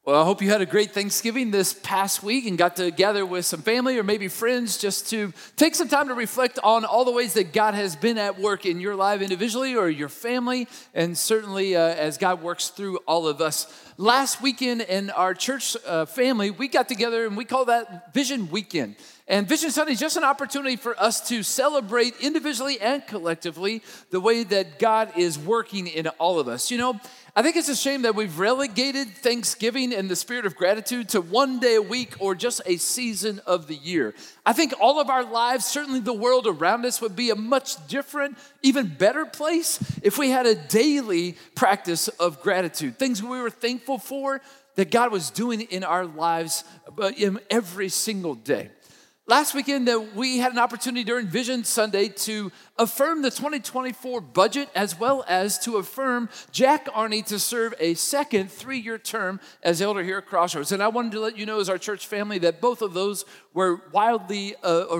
Well, I hope you had a great Thanksgiving this past week and got to gather with some family or maybe friends just to take some time to reflect on all the ways that God has been at work in your life individually or your family, and certainly as God works through all of us. Last weekend in our church family, we got together and we call that Vision Weekend. And Vision Sunday is just an opportunity for us to celebrate individually and collectively the way that God is working in all of us. You know, I think it's a shame that we've relegated Thanksgiving and the spirit of gratitude to one day a week or just a season of the year. I think all of our lives, certainly the world around us, would be a much different, even better place if we had a daily practice of gratitude. Things we were thankful for that God was doing in our lives every single day. Last weekend, we had an opportunity during Vision Sunday to affirm the 2024 budget as well as to affirm Jack Arney to serve a second 3-year term as elder here at Crossroads. And I wanted to let you know as our church family that both of those were widely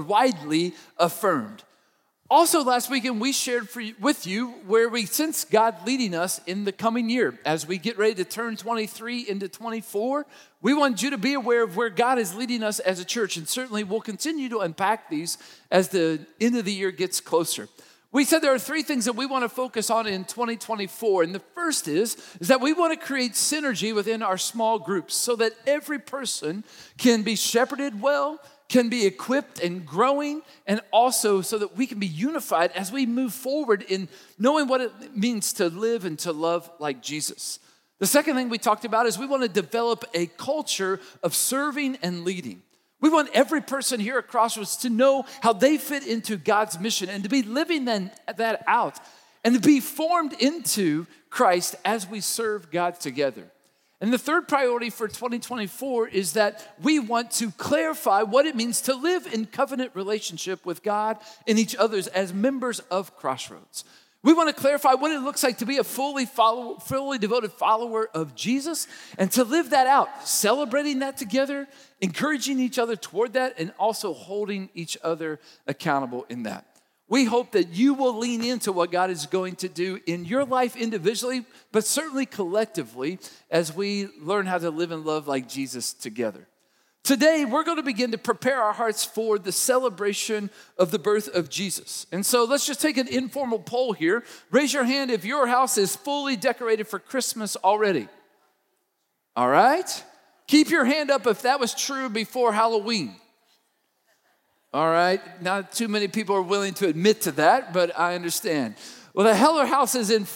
affirmed. Also last weekend, we shared with you where we sense God leading us in the coming year. As we get ready to turn 23 into 24, we want you to be aware of where God is leading us as a church. And certainly we'll continue to unpack these as the end of the year gets closer. We said there are 3 things that we want to focus on in 2024. And the first is that we want to create synergy within our small groups so that every person can be shepherded well, can be equipped and growing, and also so that we can be unified as we move forward in knowing what it means to live and to love like Jesus. The second thing we talked about is we want to develop a culture of serving and leading. We want every person here at Crossroads to know how they fit into God's mission and to be living that out and to be formed into Christ as we serve God together. And the third priority for 2024 is that we want to clarify what it means to live in covenant relationship with God and each other as members of Crossroads. We want to clarify what it looks like to be a fully devoted follower of Jesus and to live that out, celebrating that together, encouraging each other toward that, and also holding each other accountable in that. We hope that you will lean into what God is going to do in your life individually, but certainly collectively as we learn how to live and love like Jesus together. Today, we're going to begin to prepare our hearts for the celebration of the birth of Jesus. And so let's just take an informal poll here. Raise your hand if your house is fully decorated for Christmas already. All right? Keep your hand up if that was true before Halloween. All right, not too many people are willing to admit to that, but I understand. Well, the Heller house is in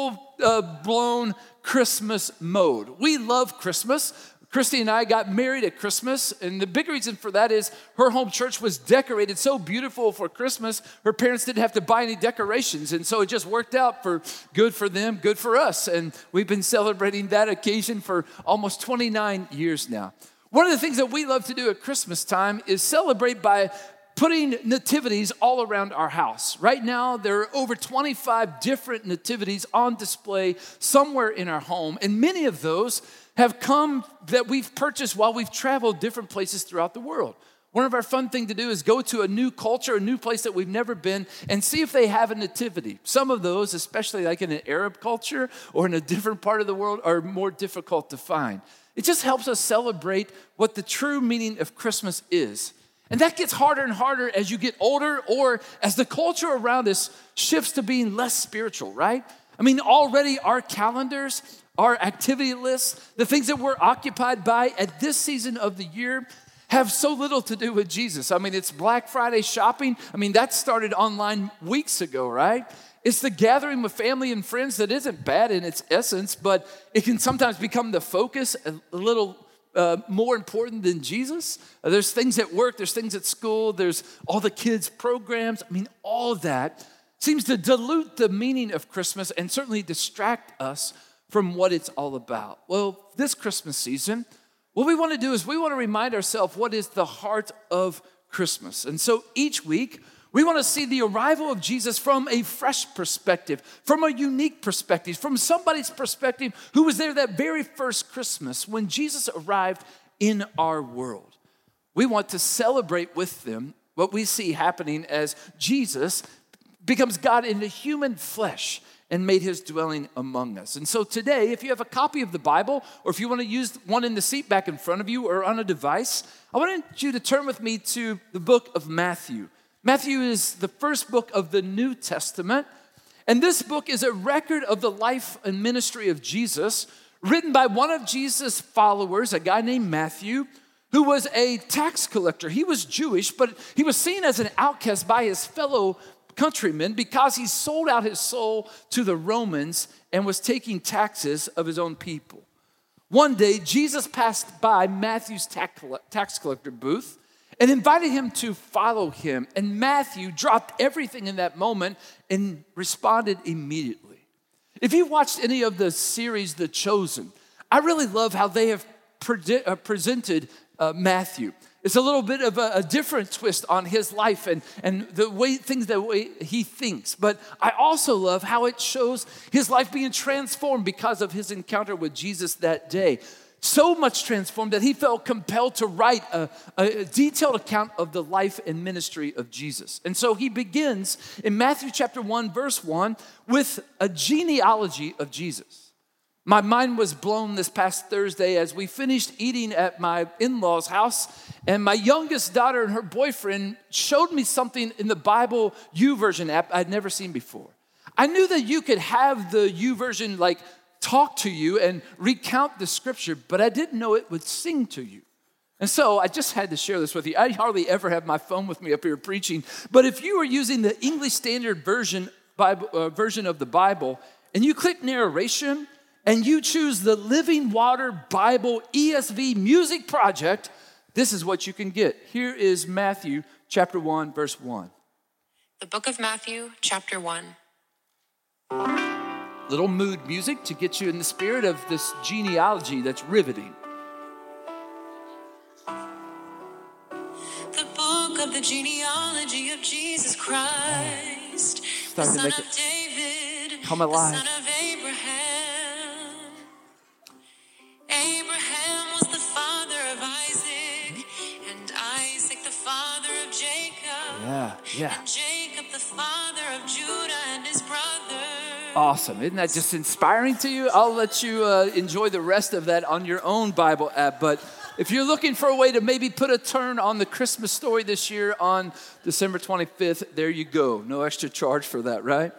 full-blown Christmas mode. We love Christmas. Christy and I got married at Christmas, and the big reason for that is her home church was decorated so beautiful for Christmas, her parents didn't have to buy any decorations, and so it just worked out for good for them, good for us, and we've been celebrating that occasion for almost 29 years now. One of the things that we love to do at Christmas time is celebrate by putting nativities all around our house. Right now, there are over 25 different nativities on display somewhere in our home, and many of those have come that we've purchased while we've traveled different places throughout the world. One of our fun things to do is go to a new culture, a new place that we've never been, and see if they have a nativity. Some of those, especially like in an Arab culture or in a different part of the world, are more difficult to find. It just helps us celebrate what the true meaning of Christmas is. And that gets harder and harder as you get older or as the culture around us shifts to being less spiritual, right? I mean, already our calendars, our activity lists, the things that we're occupied by at this season of the year have so little to do with Jesus. I mean, it's Black Friday shopping. I mean, that started online weeks ago, right? It's the gathering with family and friends that isn't bad in its essence, but it can sometimes become the focus, a little more important than Jesus. There's things at work, there's things at school, there's all the kids' programs. I mean, all that seems to dilute the meaning of Christmas and certainly distract us from what it's all about. Well, this Christmas season, what we want to do is we want to remind ourselves what is the heart of Christmas. And so each week, we want to see the arrival of Jesus from a fresh perspective, from a unique perspective, from somebody's perspective who was there that very first Christmas when Jesus arrived in our world. We want to celebrate with them what we see happening as Jesus becomes God in the human flesh and made his dwelling among us. And so today, if you have a copy of the Bible, or if you want to use one in the seat back in front of you or on a device, I want you to turn with me to the book of Matthew. Matthew is the first book of the New Testament, and this book is a record of the life and ministry of Jesus, written by one of Jesus' followers, a guy named Matthew, who was a tax collector. He was Jewish, but he was seen as an outcast by his fellow countrymen because he sold out his soul to the Romans and was taking taxes of his own people. One day, Jesus passed by Matthew's tax collector booth and invited him to follow him. And Matthew dropped everything in that moment and responded immediately. If you've watched any of the series, The Chosen, I really love how they have presented Matthew. It's a little bit of a different twist on his life and the way he thinks. But I also love how it shows his life being transformed because of his encounter with Jesus that day. So much transformed that he felt compelled to write a detailed account of the life and ministry of Jesus. And so he begins in Matthew chapter 1, verse 1, with a genealogy of Jesus. My mind was blown this past Thursday as we finished eating at my in-laws' house, and my youngest daughter and her boyfriend showed me something in the Bible YouVersion app I'd never seen before. I knew that you could have the YouVersion talk to you and recount the scripture, but I didn't know it would sing to you. And so I just had to share this with you. I hardly ever have my phone with me up here preaching, but if you are using the English Standard Version of the Bible, and you click narration, and you choose the Living Water Bible ESV Music Project, this is what you can get. Here is Matthew chapter 1, verse 1. The book of Matthew, chapter 1. Little mood music to get you in the spirit of this genealogy that's riveting. The book of the genealogy of Jesus Christ, the son of David, come alive. The son of Abraham. Abraham was the father of Isaac, and Isaac the father of Jacob. Yeah. And Jacob the father of Judah and his brother. Awesome. Isn't that just inspiring to you? I'll let you enjoy the rest of that on your own Bible app. But if you're looking for a way to maybe put a turn on the Christmas story this year on December 25th, there you go. No extra charge for that, right?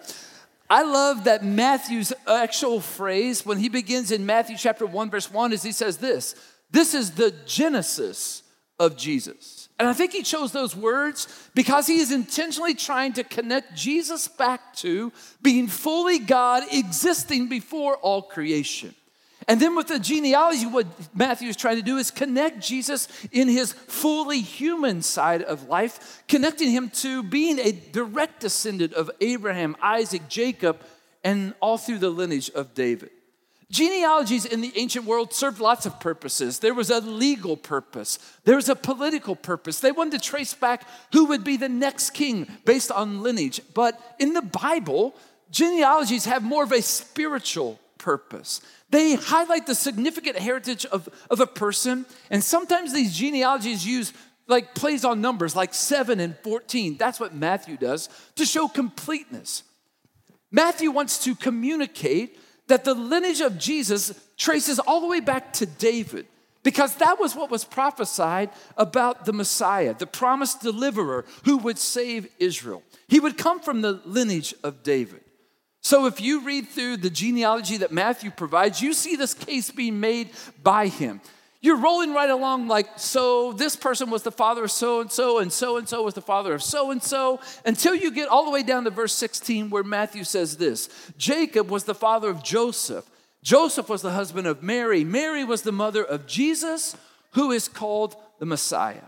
I love that Matthew's actual phrase when he begins in Matthew chapter 1, verse 1, is he says this is the genesis of Jesus. And I think he chose those words because he is intentionally trying to connect Jesus back to being fully God, existing before all creation. And then with the genealogy, what Matthew is trying to do is connect Jesus in his fully human side of life, connecting him to being a direct descendant of Abraham, Isaac, Jacob, and all through the lineage of David. Genealogies in the ancient world served lots of purposes. There was a legal purpose. There was a political purpose. They wanted to trace back who would be the next king based on lineage. But in the Bible, genealogies have more of a spiritual purpose. They highlight the significant heritage of a person, and sometimes these genealogies use plays on numbers like 7 and 14. That's what Matthew does to show completeness. Matthew wants to communicate that the lineage of Jesus traces all the way back to David, because that was what was prophesied about the Messiah, the promised deliverer who would save Israel. He would come from the lineage of David. So if you read through the genealogy that Matthew provides, you see this case being made by him. You're rolling right along so this person was the father of so-and-so, and so-and-so was the father of so-and-so, until you get all the way down to verse 16 where Matthew says this. Jacob was the father of Joseph. Joseph was the husband of Mary. Mary was the mother of Jesus, who is called the Messiah.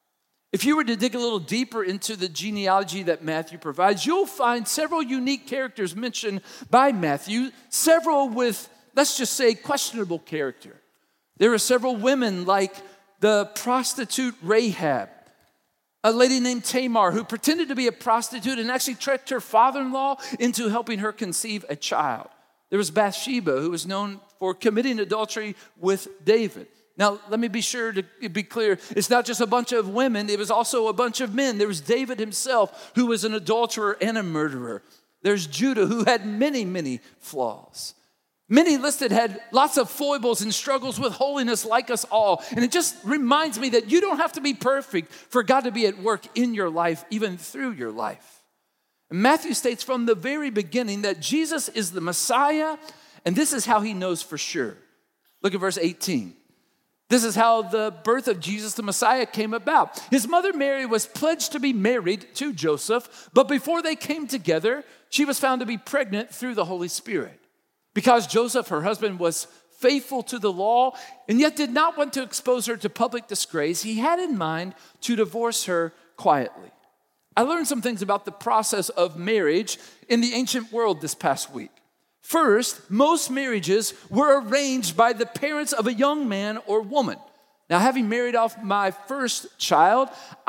If you were to dig a little deeper into the genealogy that Matthew provides, you'll find several unique characters mentioned by Matthew, several with, let's just say, questionable character. There are several women like the prostitute Rahab, a lady named Tamar who pretended to be a prostitute and actually tricked her father-in-law into helping her conceive a child. There was Bathsheba, who was known for committing adultery with David. Now, let me be sure to be clear. It's not just a bunch of women. It was also a bunch of men. There was David himself, who was an adulterer and a murderer. There's Judah, who had many, many flaws. Many listed had lots of foibles and struggles with holiness like us all. And it just reminds me that you don't have to be perfect for God to be at work in your life, even through your life. And Matthew states from the very beginning that Jesus is the Messiah, and this is how he knows for sure. Look at verse 18. This is how the birth of Jesus the Messiah came about. His mother Mary was pledged to be married to Joseph, but before they came together, she was found to be pregnant through the Holy Spirit. Because Joseph, her husband, was faithful to the law and yet did not want to expose her to public disgrace, he had in mind to divorce her quietly. I learned some things about the process of marriage in the ancient world this past week. First, most marriages were arranged by the parents of a young man or woman. Now, having married off my first child,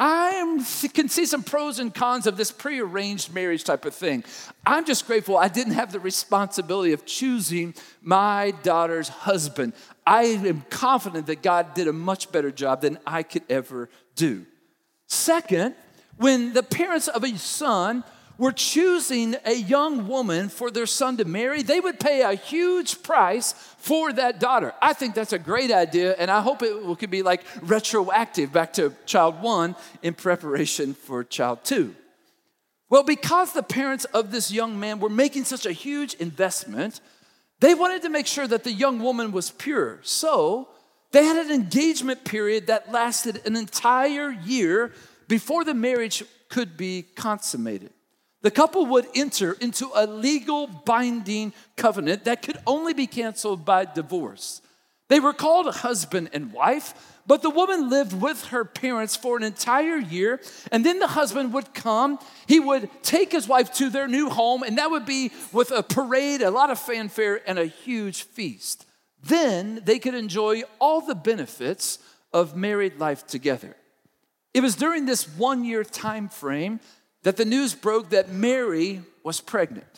I can see some pros and cons of this prearranged marriage type of thing. I'm just grateful I didn't have the responsibility of choosing my daughter's husband. I am confident that God did a much better job than I could ever do. Second, when the parents of a son were choosing a young woman for their son to marry, they would pay a huge price for that daughter. I think that's a great idea, and I hope it could be like retroactive back to child 1 in preparation for child 2. Well, because the parents of this young man were making such a huge investment, they wanted to make sure that the young woman was pure. So they had an engagement period that lasted an entire year before the marriage could be consummated. The couple would enter into a legal binding covenant that could only be canceled by divorce. They were called a husband and wife, but the woman lived with her parents for an entire year, and then the husband would come. He would take his wife to their new home, and that would be with a parade, a lot of fanfare, and a huge feast. Then they could enjoy all the benefits of married life together. It was during this 1-year time frame that the news broke that Mary was pregnant.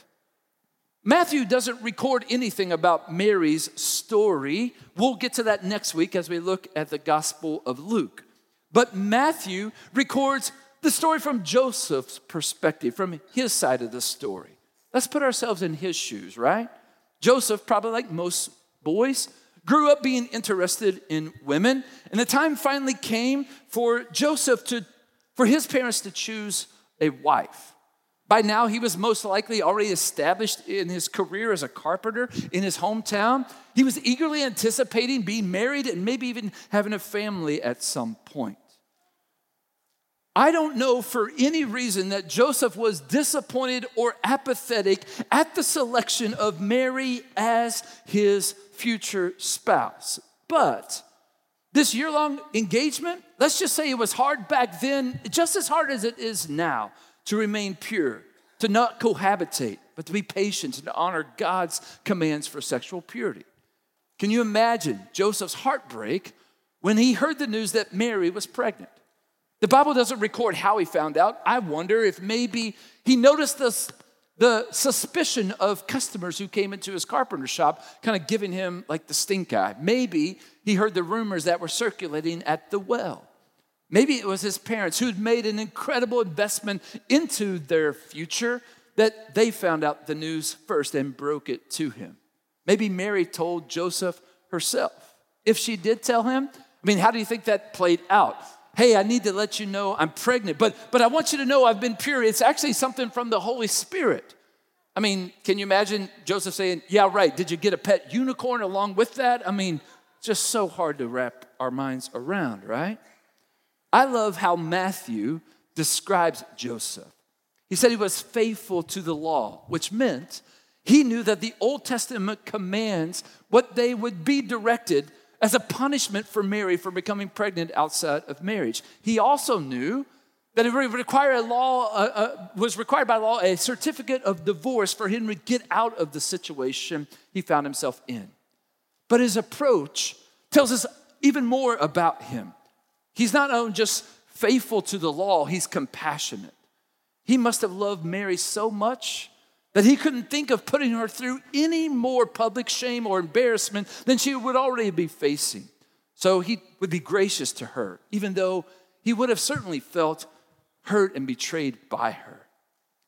Matthew doesn't record anything about Mary's story. We'll get to that next week as we look at the Gospel of Luke. But Matthew records the story from Joseph's perspective, from his side of the story. Let's put ourselves in his shoes, right? Joseph, probably like most boys, grew up being interested in women, and the time finally came for Joseph for his parents to choose a wife. By now, he was most likely already established in his career as a carpenter in his hometown. He was eagerly anticipating being married and maybe even having a family at some point. I don't know for any reason that Joseph was disappointed or apathetic at the selection of Mary as his future spouse. But this year-long engagement, let's just say it was hard back then, just as hard as it is now, to remain pure, to not cohabitate, but to be patient and to honor God's commands for sexual purity. Can you imagine Joseph's heartbreak when he heard the news that Mary was pregnant? The Bible doesn't record how he found out. I wonder if maybe he noticed the suspicion of customers who came into his carpenter shop kind of giving him like the stink eye. Maybe he heard the rumors that were circulating at the well. Maybe it was his parents who'd made an incredible investment into their future that they found out the news first and broke it to him. Maybe Mary told Joseph herself. If she did tell him, how do you think that played out? Hey, I need to let you know I'm pregnant, but I want you to know I've been pure. It's actually something from the Holy Spirit. Can you imagine Joseph saying, yeah, right, did you get a pet unicorn along with that? Just so hard to wrap our minds around, right? I love how Matthew describes Joseph. He said he was faithful to the law, which meant he knew that the Old Testament commands what they would be directed as a punishment for Mary for becoming pregnant outside of marriage. He also knew that it was required by law a certificate of divorce for him to get out of the situation he found himself in. But his approach tells us even more about him. He's not only just faithful to the law, he's compassionate. He must have loved Mary so much that he couldn't think of putting her through any more public shame or embarrassment than she would already be facing. So he would be gracious to her, even though he would have certainly felt hurt and betrayed by her.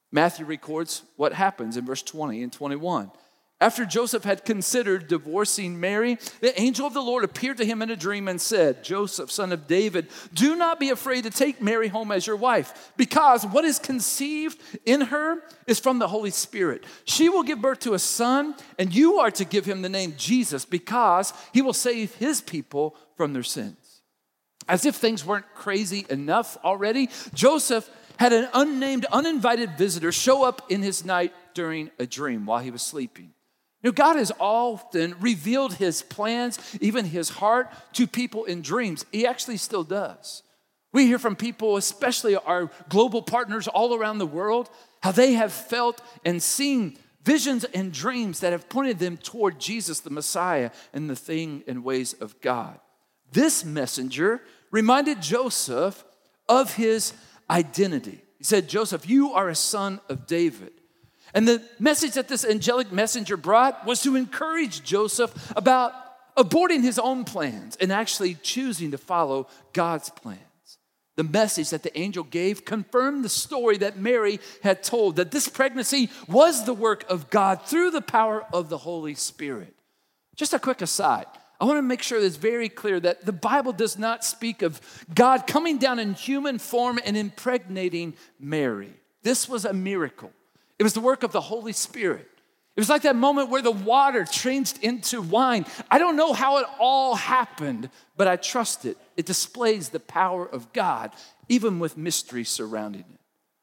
Matthew records what happens in verse 20 and 21. After Joseph had considered divorcing Mary, the angel of the Lord appeared to him in a dream and said, Joseph, son of David, do not be afraid to take Mary home as your wife, because what is conceived in her is from the Holy Spirit. She will give birth to a son, and you are to give him the name Jesus, because he will save his people from their sins. As if things weren't crazy enough already, Joseph had an unnamed, uninvited visitor show up in his night during a dream while he was sleeping. You know, God has often revealed his plans, even his heart, to people in dreams. He actually still does. We hear from people, especially our global partners all around the world, how they have felt and seen visions and dreams that have pointed them toward Jesus, the Messiah, and the thing and ways of God. This messenger reminded Joseph of his identity. He said, Joseph, you are a son of David. And the message that this angelic messenger brought was to encourage Joseph about aborting his own plans and actually choosing to follow God's plans. The message that the angel gave confirmed the story that Mary had told, that this pregnancy was the work of God through the power of the Holy Spirit. Just a quick aside. I want to make sure that it's very clear that the Bible does not speak of God coming down in human form and impregnating Mary. This was a miracle. It was the work of the Holy Spirit. It was like that moment where the water changed into wine. I don't know how it all happened, but I trust it. It displays the power of God, even with mystery surrounding it.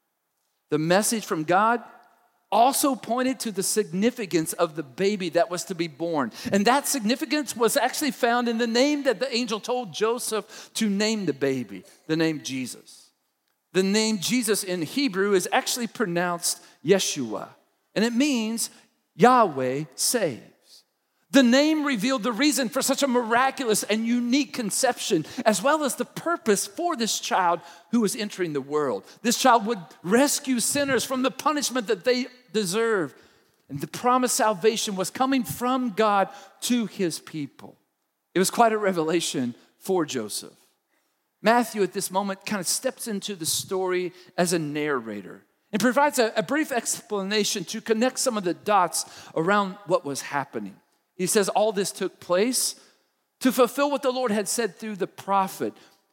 The message from God also pointed to the significance of the baby that was to be born. And that significance was actually found in the name that the angel told Joseph to name the baby, the name Jesus. The name Jesus in Hebrew is actually pronounced Yeshua, and it means Yahweh saves. The name revealed the reason for such a miraculous and unique conception, as well as the purpose for this child who was entering the world. This child would rescue sinners from the punishment that they deserve, and the promised salvation was coming from God to his people. It was quite a revelation for Joseph. Matthew at this moment kind of steps into the story as a narrator and provides a brief explanation to connect some of the dots around what was happening. He says all this took place to fulfill what the Lord had said through the prophet.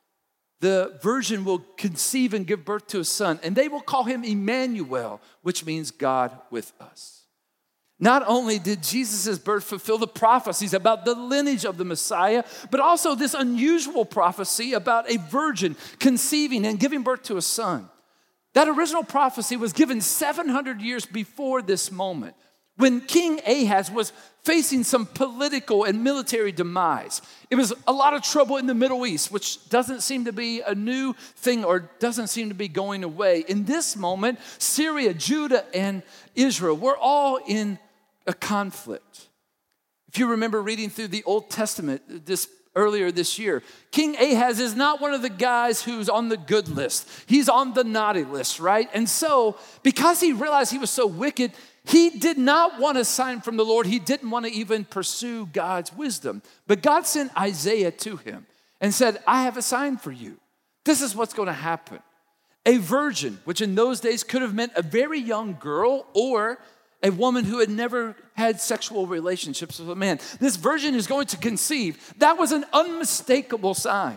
The virgin will conceive and give birth to a son, and they will call him Emmanuel, which means God with us. Not only did Jesus' birth fulfill the prophecies about the lineage of the Messiah, but also this unusual prophecy about a virgin conceiving and giving birth to a son. That original prophecy was given 700 years before this moment, when King Ahaz was facing some political and military demise. It was a lot of trouble in the Middle East, which doesn't seem to be a new thing or doesn't seem to be going away. In this moment, Syria, Judah, and Israel were all in a conflict. If you remember reading through the Old Testament earlier this year, King Ahaz is not one of the guys who's on the good list. He's on the naughty list, right? And so, because he realized he was so wicked, he did not want a sign from the Lord. He didn't want to even pursue God's wisdom. But God sent Isaiah to him and said, I have a sign for you. This is what's going to happen. A virgin, which in those days could have meant a very young girl or a woman who had never had sexual relationships with a man. This virgin is going to conceive. That was an unmistakable sign.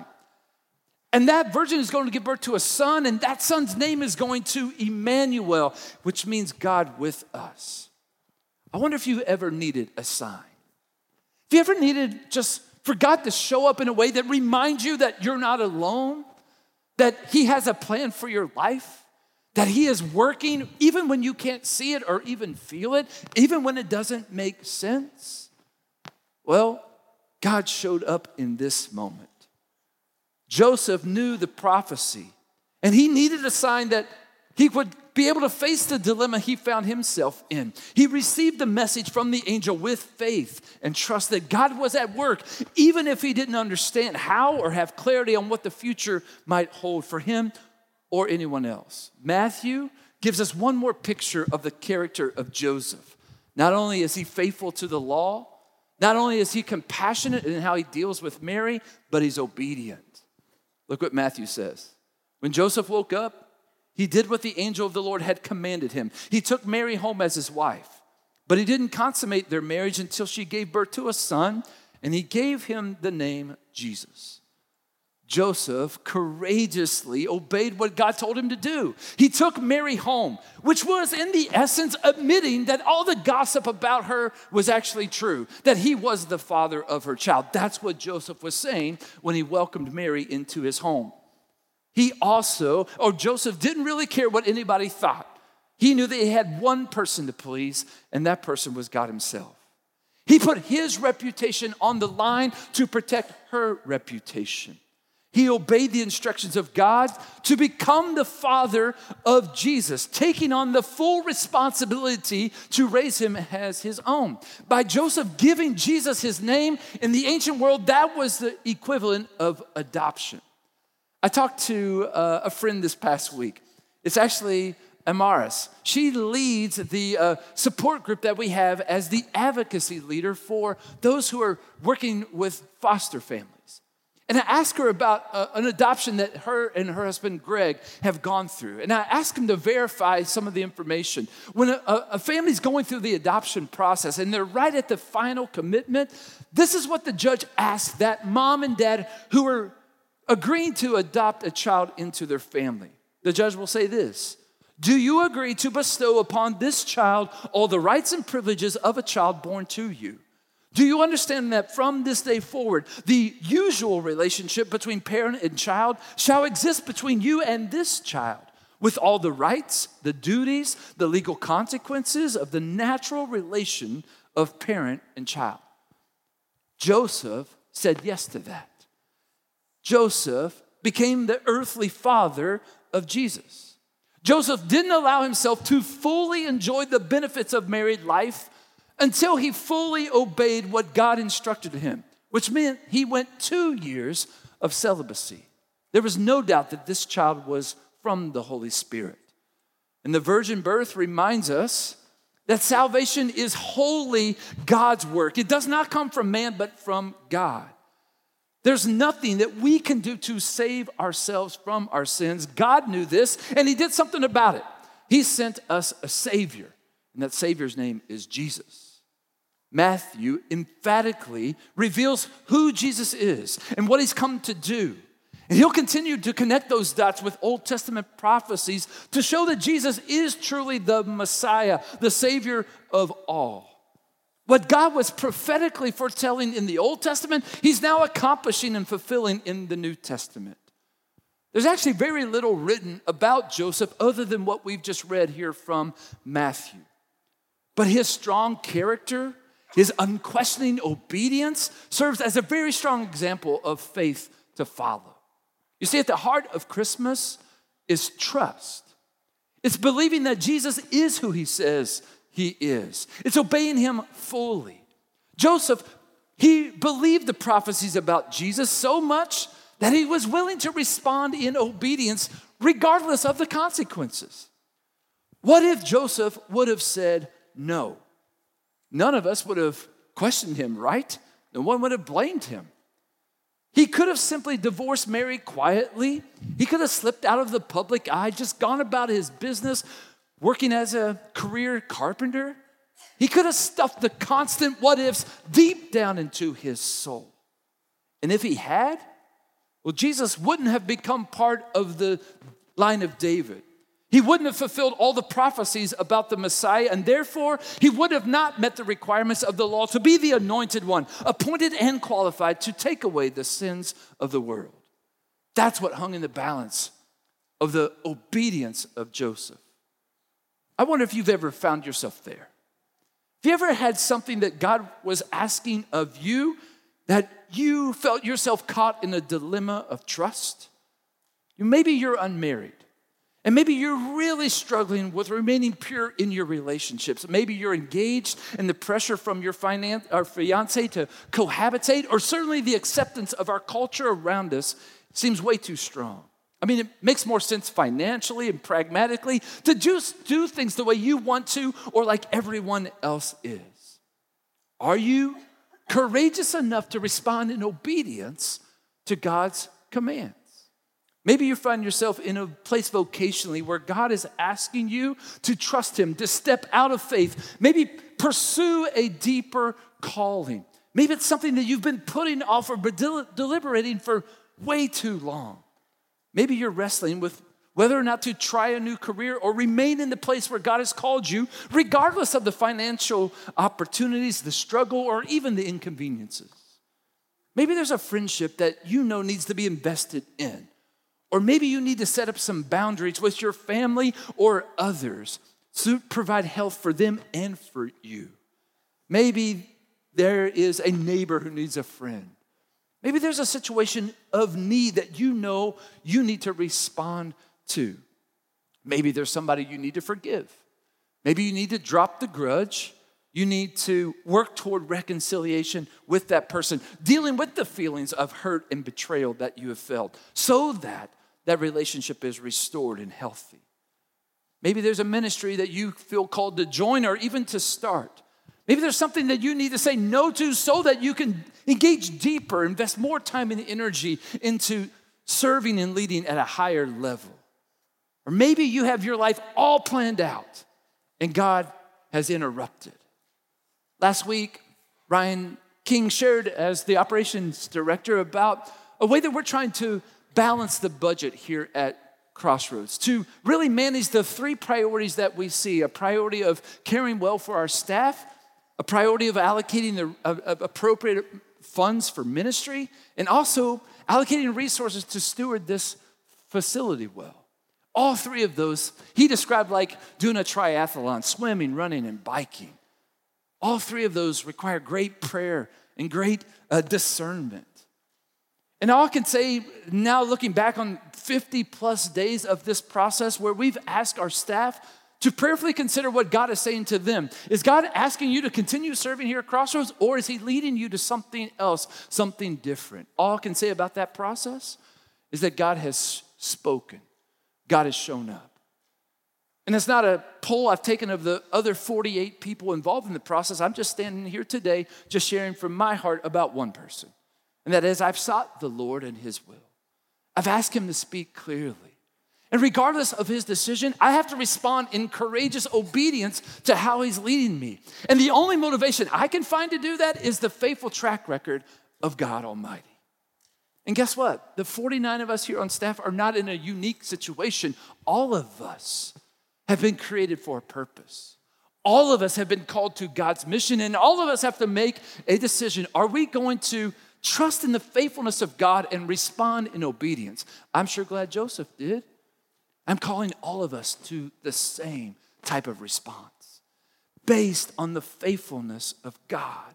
And that virgin is going to give birth to a son, and that son's name is going to Emmanuel, which means God with us. I wonder if you ever needed a sign. If you ever needed just for God to show up in a way that reminds you that you're not alone, that he has a plan for your life, that he is working even when you can't see it or even feel it, even when it doesn't make sense. Well, God showed up in this moment. Joseph knew the prophecy, and he needed a sign that he would be able to face the dilemma he found himself in. He received the message from the angel with faith and trust that God was at work, even if he didn't understand how or have clarity on what the future might hold for him or anyone else. Matthew gives us one more picture of the character of Joseph. Not only is he faithful to the law, not only is he compassionate in how he deals with Mary, but he's obedient. Look what Matthew says. When Joseph woke up, He did what the angel of the Lord had commanded him. He took Mary home as his wife, but he didn't consummate their marriage until she gave birth to a son, and he gave him the name Jesus. Joseph courageously obeyed what God told him to do. He took Mary home, which was in the essence admitting that all the gossip about her was actually true, that he was the father of her child. That's what Joseph was saying when he welcomed Mary into his home. Joseph didn't really care what anybody thought. He knew that he had one person to please, and that person was God himself. He put his reputation on the line to protect her reputation. He obeyed the instructions of God to become the father of Jesus, taking on the full responsibility to raise him as his own. By Joseph giving Jesus his name, in the ancient world, that was the equivalent of adoption. I talked to a friend this past week. It's actually Amaris. She leads the support group that we have as the advocacy leader for those who are working with foster families. And I asked her about an adoption that her and her husband, Greg, have gone through. And I asked him to verify some of the information. When a family's going through the adoption process and they're right at the final commitment, this is what the judge asked that mom and dad who are agreeing to adopt a child into their family. The judge will say this: do you agree to bestow upon this child all the rights and privileges of a child born to you? Do you understand that from this day forward, the usual relationship between parent and child shall exist between you and this child, with all the rights, the duties, the legal consequences of the natural relation of parent and child? Joseph said yes to that. Joseph became the earthly father of Jesus. Joseph didn't allow himself to fully enjoy the benefits of married life until he fully obeyed what God instructed him, which meant he went 2 years of celibacy. There was no doubt that this child was from the Holy Spirit. And the virgin birth reminds us that salvation is wholly God's work. It does not come from man, but from God. There's nothing that we can do to save ourselves from our sins. God knew this, and he did something about it. He sent us a Savior, and that Savior's name is Jesus. Matthew emphatically reveals who Jesus is and what he's come to do. And he'll continue to connect those dots with Old Testament prophecies to show that Jesus is truly the Messiah, the Savior of all. What God was prophetically foretelling in the Old Testament, he's now accomplishing and fulfilling in the New Testament. There's actually very little written about Joseph other than what we've just read here from Matthew. But his strong character, his unquestioning obedience serves as a very strong example of faith to follow. You see, at the heart of Christmas is trust. It's believing that Jesus is who he says he is. It's obeying him fully. Joseph, he believed the prophecies about Jesus so much that he was willing to respond in obedience regardless of the consequences. What if Joseph would have said no? None of us would have questioned him, right? No one would have blamed him. He could have simply divorced Mary quietly. He could have slipped out of the public eye, just gone about his business, working as a career carpenter. He could have stuffed the constant what-ifs deep down into his soul. And if he had, well, Jesus wouldn't have become part of the line of David. He wouldn't have fulfilled all the prophecies about the Messiah, and therefore, he would have not met the requirements of the law to be the anointed one, appointed and qualified to take away the sins of the world. That's what hung in the balance of the obedience of Joseph. I wonder if you've ever found yourself there. Have you ever had something that God was asking of you that you felt yourself caught in a dilemma of trust? Maybe you're unmarried. And maybe you're really struggling with remaining pure in your relationships. Maybe you're engaged and the pressure from your fiance to cohabitate, or certainly the acceptance of our culture around us seems way too strong. I mean, it makes more sense financially and pragmatically to just do things the way you want to or like everyone else is. Are you courageous enough to respond in obedience to God's commands? Maybe you find yourself in a place vocationally where God is asking you to trust him, to step out of faith, maybe pursue a deeper calling. Maybe it's something that you've been putting off or deliberating for way too long. Maybe you're wrestling with whether or not to try a new career or remain in the place where God has called you, regardless of the financial opportunities, the struggle, or even the inconveniences. Maybe there's a friendship that you know needs to be invested in. Or maybe you need to set up some boundaries with your family or others to provide health for them and for you. Maybe there is a neighbor who needs a friend. Maybe there's a situation of need that you know you need to respond to. Maybe there's somebody you need to forgive. Maybe you need to drop the grudge. You need to work toward reconciliation with that person, dealing with the feelings of hurt and betrayal that you have felt so that that relationship is restored and healthy. Maybe there's a ministry that you feel called to join or even to start. Maybe there's something that you need to say no to so that you can engage deeper, invest more time and energy into serving and leading at a higher level. Or maybe you have your life all planned out and God has interrupted. Last week, Ryan King shared as the operations director about a way that we're trying to balance the budget here at Crossroads, to really manage the three priorities that we see: a priority of caring well for our staff, a priority of allocating the appropriate funds for ministry, and also allocating resources to steward this facility well. All three of those, he described like doing a triathlon: swimming, running, and biking. All three of those require great prayer and great discernment. And all I can say now, looking back on 50 plus days of this process where we've asked our staff to prayerfully consider what God is saying to them. Is God asking you to continue serving here at Crossroads, or is he leading you to something else, something different? All I can say about that process is that God has spoken. God has shown up. And it's not a poll I've taken of the other 48 people involved in the process. I'm just standing here today just sharing from my heart about one person. And that is, I've sought the Lord and his will. I've asked him to speak clearly. And regardless of his decision, I have to respond in courageous obedience to how he's leading me. And the only motivation I can find to do that is the faithful track record of God Almighty. And guess what? The 49 of us here on staff are not in a unique situation. All of us have been created for a purpose. All of us have been called to God's mission, and all of us have to make a decision. Are we going to trust in the faithfulness of God and respond in obedience? I'm sure glad Joseph did. I'm calling all of us to the same type of response based on the faithfulness of God.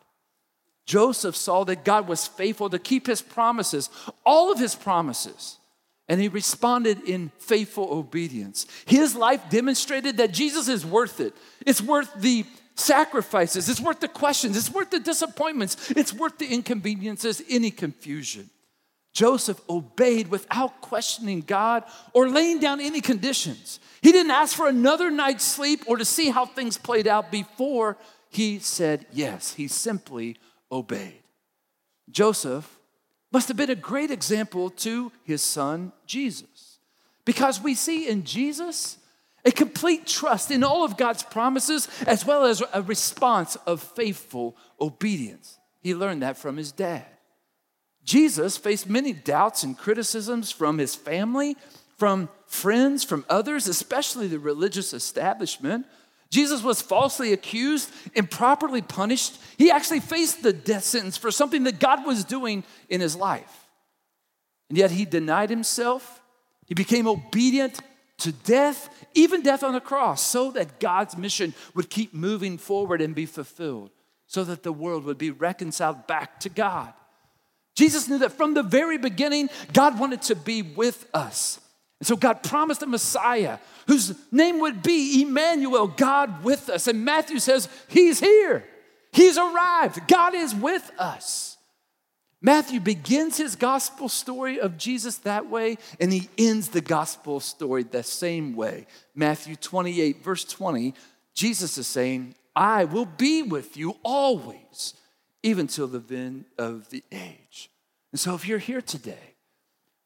Joseph saw that God was faithful to keep his promises, all of his promises, and he responded in faithful obedience. His life demonstrated that Jesus is worth it. It's worth the sacrifices. It's worth the questions. It's worth the disappointments. It's worth the inconveniences, any confusion. Joseph obeyed without questioning God or laying down any conditions. He didn't ask for another night's sleep or to see how things played out before he said yes. He simply obeyed. Joseph must have been a great example to his son, Jesus, because we see in Jesus a complete trust in all of God's promises, as well as a response of faithful obedience. He learned that from his dad. Jesus faced many doubts and criticisms from his family, from friends, from others, especially the religious establishment. Jesus was falsely accused, improperly punished. He actually faced the death sentence for something that God was doing in his life. And yet he denied himself. He became obedient to death, even death on the cross, so that God's mission would keep moving forward and be fulfilled, so that the world would be reconciled back to God. Jesus knew that from the very beginning, God wanted to be with us. And so God promised a Messiah whose name would be Emmanuel, God with us. And Matthew says, he's here. He's arrived. God is with us. Matthew begins his gospel story of Jesus that way, and he ends the gospel story the same way. Matthew 28, verse 20, Jesus is saying, I will be with you always, even till the end of the age. And so if you're here today,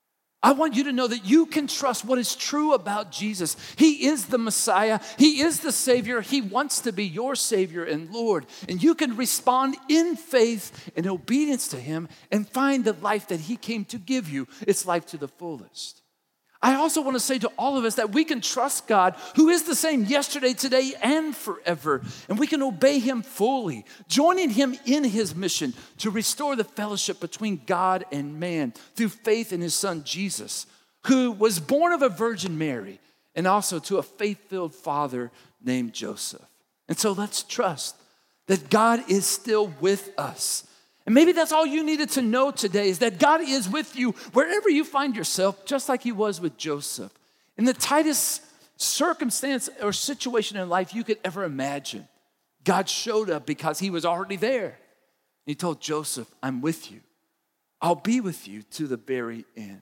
I want you to know that you can trust what is true about Jesus. He is the Messiah. He is the Savior. He wants to be your Savior and Lord. And you can respond in faith and obedience to Him and find the life that He came to give you. It's life to the fullest. I also want to say to all of us that we can trust God, who is the same yesterday, today, and forever. And we can obey Him fully, joining Him in His mission to restore the fellowship between God and man through faith in His Son, Jesus, who was born of a Virgin Mary, and also to a faith-filled father named Joseph. And so let's trust that God is still with us. And maybe that's all you needed to know today, is that God is with you wherever you find yourself, just like He was with Joseph. In the tightest circumstance or situation in life you could ever imagine, God showed up because He was already there. He told Joseph, I'm with you. I'll be with you to the very end.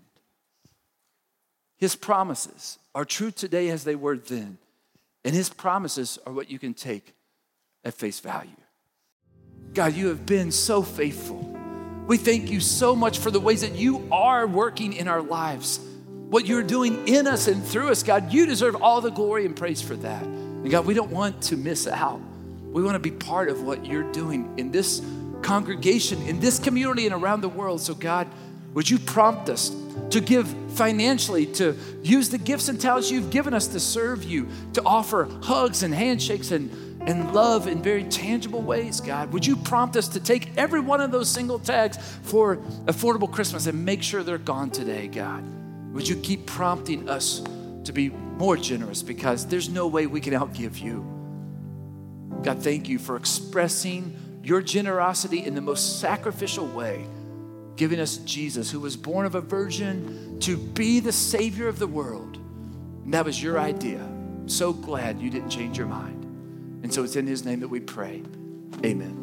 His promises are true today as they were then. And His promises are what you can take at face value. God, you have been so faithful. We thank you so much for the ways that you are working in our lives. What you're doing in us and through us, God, you deserve all the glory and praise for that. And God, we don't want to miss out. We want to be part of what you're doing in this congregation, in this community, and around the world. So God, would you prompt us to give financially, to use the gifts and talents you've given us to serve you, to offer hugs and handshakes and love in very tangible ways, God. Would you prompt us to take every one of those single tags for Affordable Christmas and make sure they're gone today, God? Would you keep prompting us to be more generous, because there's no way we can outgive you. God, thank you for expressing your generosity in the most sacrificial way, giving us Jesus, who was born of a virgin to be the Savior of the world. And that was your idea. I'm so glad you didn't change your mind. And so it's in His name that we pray. Amen.